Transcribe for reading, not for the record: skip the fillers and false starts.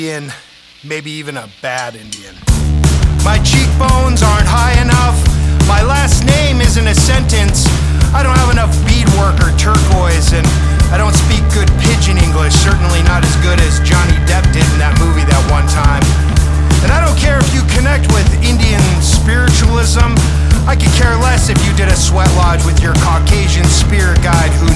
Indian, maybe even a bad Indian. My cheekbones aren't high enough. My last name isn't a sentence. I don't have enough beadwork or turquoise, and I don't speak good pidgin English, certainly not as good as Johnny Depp did in that movie that one time. And I don't care if you connect with Indian spiritualism. I could care less if you did a sweat lodge with your Caucasian spirit guide who